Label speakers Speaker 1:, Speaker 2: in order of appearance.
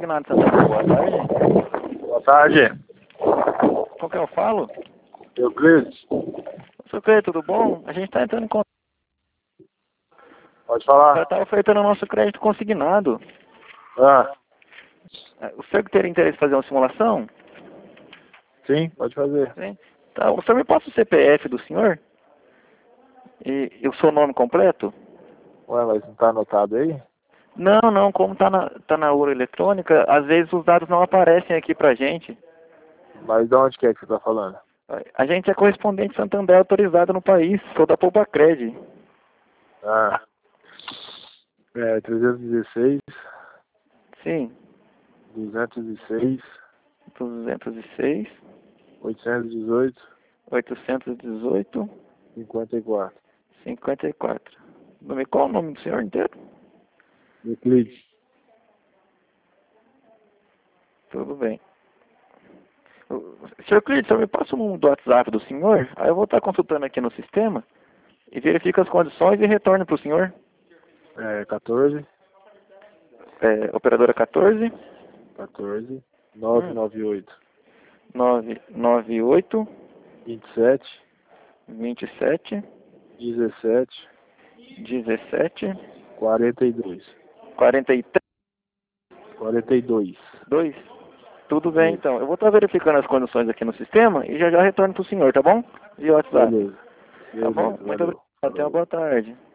Speaker 1: Consignado Santander, boa tarde.
Speaker 2: Boa tarde.
Speaker 1: Com quem eu falo?
Speaker 2: Euclides.
Speaker 1: Seu Cleiton, tudo bom? A gente está entrando em contato.
Speaker 2: Pode falar.
Speaker 1: Está ofertando o nosso crédito consignado.
Speaker 2: Ah,
Speaker 1: O senhor que teria interesse em fazer uma simulação?
Speaker 2: sim, pode fazer.
Speaker 1: Sim. Tá, o senhor me passa o CPF do senhor? E o seu nome completo?
Speaker 2: Ué, mas não tá anotado aí?
Speaker 1: Não, como tá na urna eletrônica, às vezes os dados não aparecem aqui pra gente.
Speaker 2: Mas de onde que é que você tá falando?
Speaker 1: A gente é correspondente Santander autorizado no país, sou da Poupacred.
Speaker 2: Ah, 316,
Speaker 1: Sim,
Speaker 2: 206,
Speaker 1: 206,
Speaker 2: 818,
Speaker 1: 818,
Speaker 2: 54.
Speaker 1: 54. Qual o nome do senhor inteiro?
Speaker 2: Euclides.
Speaker 1: Tudo bem. Senhor Cleiton, o senhor me passa o número do WhatsApp do senhor? Aí eu vou estar consultando aqui no sistema e verifico as condições e retorno para o senhor.
Speaker 2: 14,
Speaker 1: Operadora 14
Speaker 2: 998,
Speaker 1: 998
Speaker 2: 27,
Speaker 1: 27
Speaker 2: 17,
Speaker 1: 17
Speaker 2: 42.
Speaker 1: 43
Speaker 2: 42.
Speaker 1: 2. Tudo bem,
Speaker 2: Isso.
Speaker 1: então. Eu vou estar verificando as condições aqui no sistema e já retorno para o senhor, tá bom? Via WhatsApp.
Speaker 2: Beleza.
Speaker 1: Tá bom?
Speaker 2: Beleza,
Speaker 1: Muito
Speaker 2: valeu.
Speaker 1: obrigado. Tenha uma boa tarde.